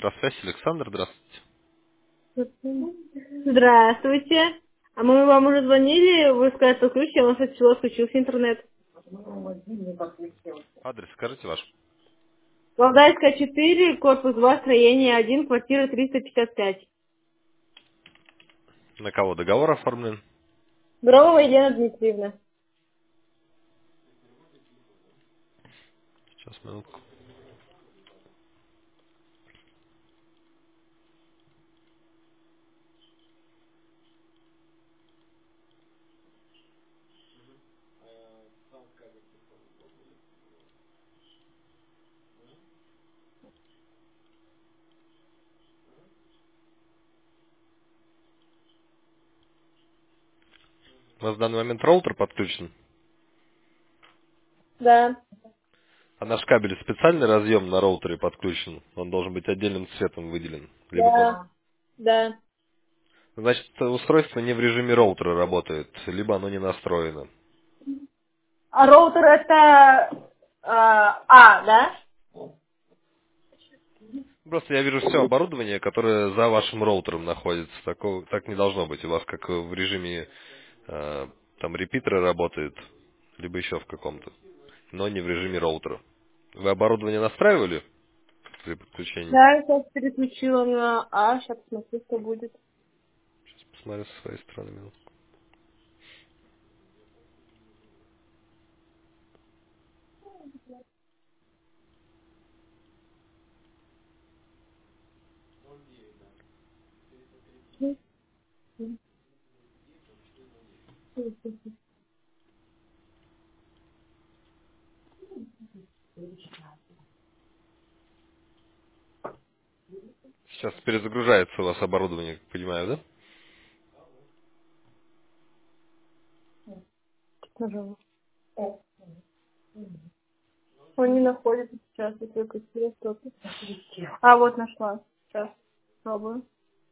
Здравствуйте, Александр, здравствуйте. Здравствуйте. А мы вам уже звонили, вы сказали, что ключ, я у нас отсюда отключился интернет. Адрес скажите ваш. Валдайская 4, корпус 2, строение 1, квартира 355. На кого договор оформлен? Громова Елена Дмитриевна. Сейчас, минутку. У вас в данный момент роутер подключен, Да. а наш кабель специальный разъем на роутере подключен. Он должен быть отдельным цветом выделен. Либо Да. Да. значит, устройство не в режиме роутера работает, либо оно не настроено. А роутер это да? Просто я вижу все оборудование, которое за вашим роутером находится. Так не должно быть. У вас как в режиме там репитера работает, либо еще в каком-то, но не в режиме роутера. Вы оборудование настраивали при подключении? Да, я сейчас переключила на сейчас посмотрю, что будет. Посмотрю со своей стороны минутку. Сейчас перезагружается у вас оборудование, как понимаю, да? Пожалуйста. Он не находится сейчас, я только что-то. Вот нашла. Сейчас пробую.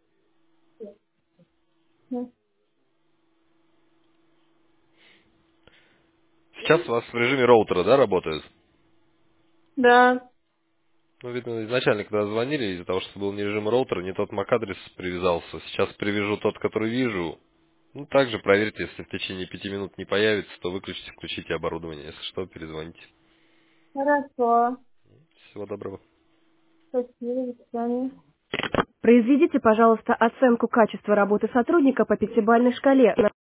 Сейчас у вас в режиме роутера, да, работает? Да. Ну, видно, изначально, когда звонили, из-за того, что был не режим роутера, не тот MAC-адрес привязался. Сейчас привяжу тот, который вижу. Ну, также проверьте, если в течение 5 минут не появится, то выключите, включите оборудование. Если что, перезвоните. Хорошо. Всего доброго. Спасибо, до свидания. Произведите, пожалуйста, оценку качества работы сотрудника по пятибалльной шкале.